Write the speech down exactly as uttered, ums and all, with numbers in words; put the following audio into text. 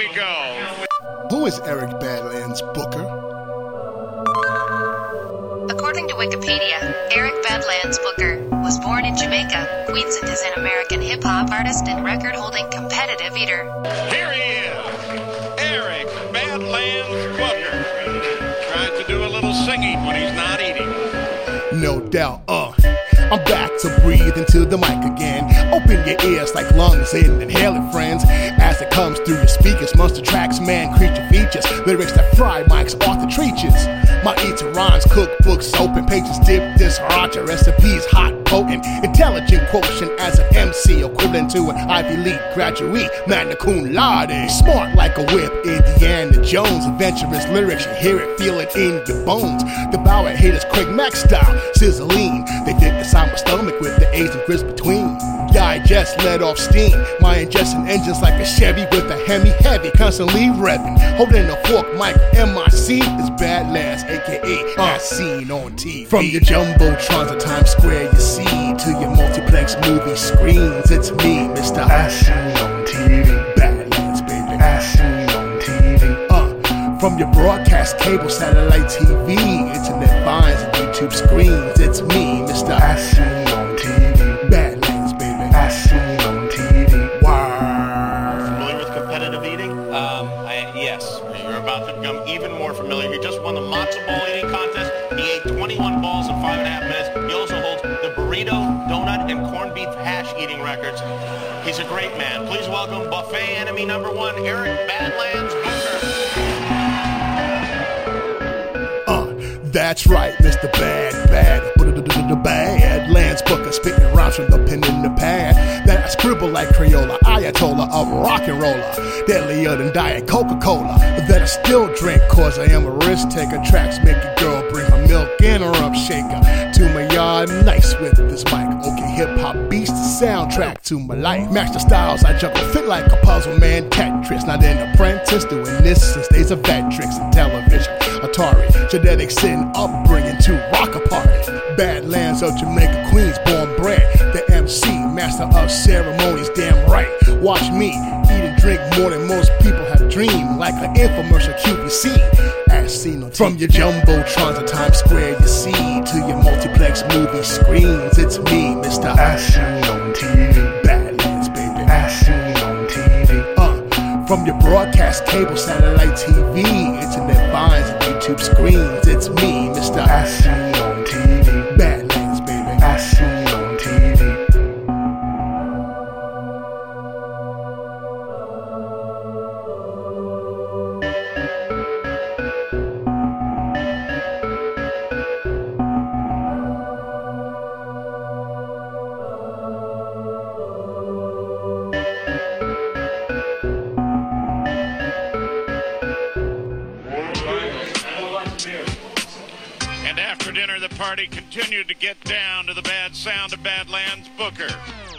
you go. Who is Eric Badlands Booker? According to Wikipedia, Eric Badlands Booker was born in Jamaica, Queens, and is an American hip-hop artist and record-holding competitive eater. Here he is, Eric Badlands Booker. Tries to do a little singing when he's not eating. No doubt, uh. I'm back to breathe into the mic again. Open your ears like lungs and inhale it, friends. As it comes through your speakers, monster tracks, man, creature features. Lyrics that fry mics off the treaches. My eater rhymes, cookbooks, open pages, dip this sriracha recipes, hot, potent, intelligent quotient as an M C, equivalent to an Ivy League graduate, magna cum laude. Smart like a whip, Indiana Jones, adventurous lyrics, you hear it, feel it in your bones. Devour haters, Craig Mack style, sizzling. They dip inside my stomach with the A's and grits between. Digest, let off steam. My ingestion engines like a Chevy with a Hemi heavy, constantly revving. Holding a fork mic, M I C is Badlands, aka as seen on T V. From your jumbotrons to Times Square, you see, to your multiplex movie screens, it's me, Mister As Seen on T V. Badlands, baby, as seen on T V. Uh, from your broadcast cable, satellite T V, internet vines and YouTube screens, it's me, Mister As Seen on T V. Badlands, baby, as seen on T V. Wow. Familiar with competitive eating? Um, I, yes. You're about to become even more familiar. He just won the matzo ball eating contest. He ate twenty-one balls in five and a half minutes. He also holds the burrito, donut, and corned beef hash eating records. He's a great man. Please welcome buffet enemy number one, Eric Badlands Booker. Uh, that's right, Mister Bad, Bad, the Badlands Booker, spitting rhymes from the pen in the pad that I scribble like Crayola, Ayatollah of rock and roller, deadlier than Diet Coca-Cola, that I still drink cause I am a risk taker. Tracks make a girl bring her milk and her up shaker to my yard, I'm nice with this mic. Okay, hip-hop beats the soundtrack to my life. Match the styles I juggle, fit like a puzzle man, Tetris. Not an apprentice, doing this since days of Vectrix and television, Atari, genetics and upbringing to rock a party. Badlands of Jamaica, Queens, born bred, the M C, master of ceremonies, damn right. Watch me eat and drink more than most people have dreamed, like an infomercial Q V C, as seen on T V. From your jumbotrons to Times Square, you see, to your multiplex movie screens, it's me, Mister As Seen on T V. Badlands, baby, as seen on T V. Uh, from your broadcast cable, satellite T V, internet vines and YouTube screens, it's me, Mister As Seen on T V. Badlands, baby, as seen on T V. And after dinner, the party continued to get down to the bad sound of Badlands Booker.